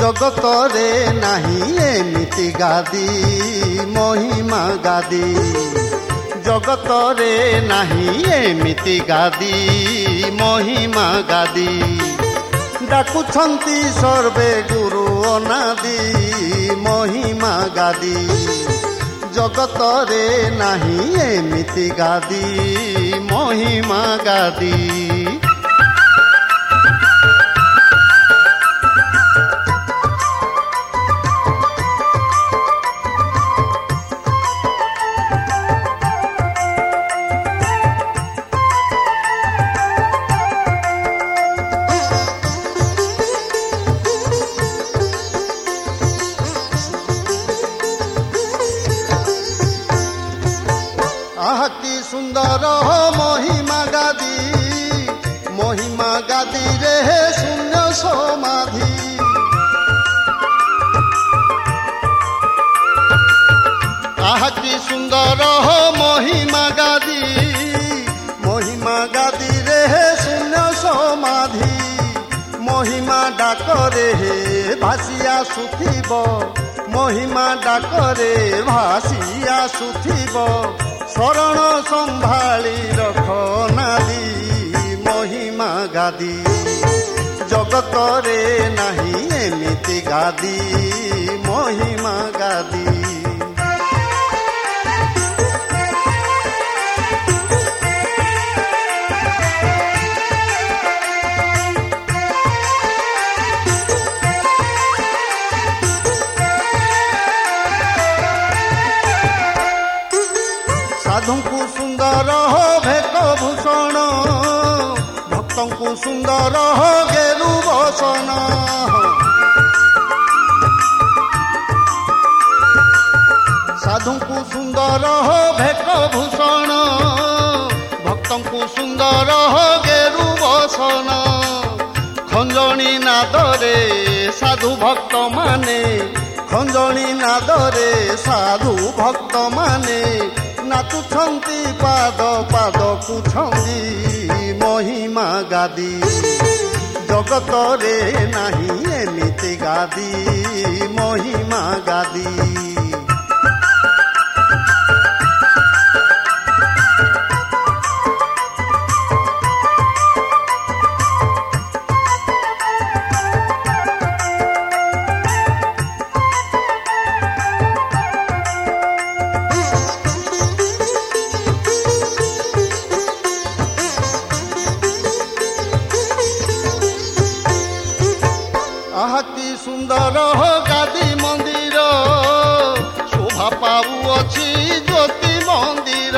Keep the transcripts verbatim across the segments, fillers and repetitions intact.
ଜଗତରେ ନାହିଁ ଏମିତି ଗାଦି ମହିମା ଗାଦି ଜଗତରେ ନାହିଁ ଏମିତି ଗାଦି ମହିମା ଗାଦି ଡାକୁଛନ୍ତି ସର୍ବେ ଗୁରୁ ଅନାଦି ମହିମା ଗାଦି ଜଗତରେ ନାହିଁ ଏମିତି ଗାଦି ମହିମା ଗାଦି কি সুন্দর মহিমা গাদি মহিমা গাদি রে শূন্য সমাধি আহা কি সুন্দর মহিমা গাদি মহিমা গাদি রে শূন্য সমাধি মহিমা ডাকরে ভাসিয়া সুথিব মহিমা ডাকরে ভাসিয়া সুথিব শরণ সম্ভাଳି ରଖ ନାଦି ମହିମା ଗାଦି ଜଗତରେ ନାହିଁ ଏମିତି ଗାଦି ମହିମା ଗାଦି ସାଧୁଙ୍କୁ ସୁନ୍ଦର ଭେକ ଭୂଷଣ ଭକ୍ତଙ୍କୁ ସୁନ୍ଦର ଗେରୁ ବସନ ସାଧୁଙ୍କୁ ସୁନ୍ଦର ଭେକ ଭୂଷଣ ଭକ୍ତଙ୍କୁ ସୁନ୍ଦର ଗେରୁ ବସନ ଖଞ୍ଜଣି ନାଦରେ ସାଧୁ ଭକ୍ତମାନେ ଖଞ୍ଜଣି ନାଦରେ ସାଧୁ ଭକ୍ତମାନେ ନାଚୁଛନ୍ତି ପାଦ ପାଦକୁ ଛନ୍ଦି ମହିମା ଗାଦି ଜଗତରେ ନାହିଁ ଏମିତି ଗାଦି ମହିମା ଗାଦି কি সুন্দর গাদি মন্দির শোভা পাউଅଛି জ্যোতি মন্দির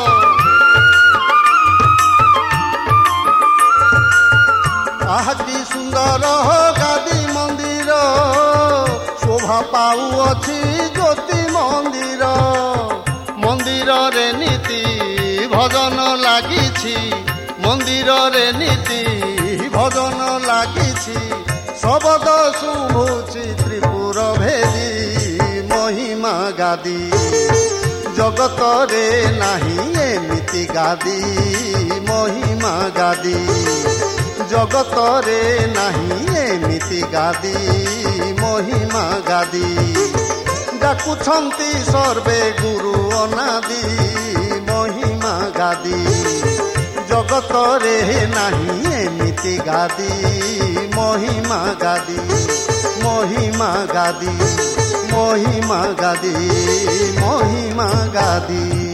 আহা কি সুন্দর গাদি মন্দির শোভা পাউଅଛି জ্যোতি মন্দির মন্দিରରେ ନୀତି ଭଜନ ଲାଗିଛି ମନ୍ଦିରରେ ନୀତି ଭଜନ ଲାଗିଛି শবদ শুভুছি ত্রিপুর ভেদি মহিমা গাদি জগତରେ ନାହିଁ ଏମିତି ଗାଦି ମହିମା ଗାଦି ଜଗତରେ ନାହିଁ ଏମିତି ଗାଦି ମହିମା ଗାଦି ଡାକୁଛନ୍ତି ସର୍ବେ ଗୁରୁ ଅନାଦି ମହିମା ଗାଦି ଜଗତରେ ନାହିଁ ଏମିତି ଗାଦି মহিমা গাদি মহিমা গাদি মহিমা গাদি মহিমা গাদি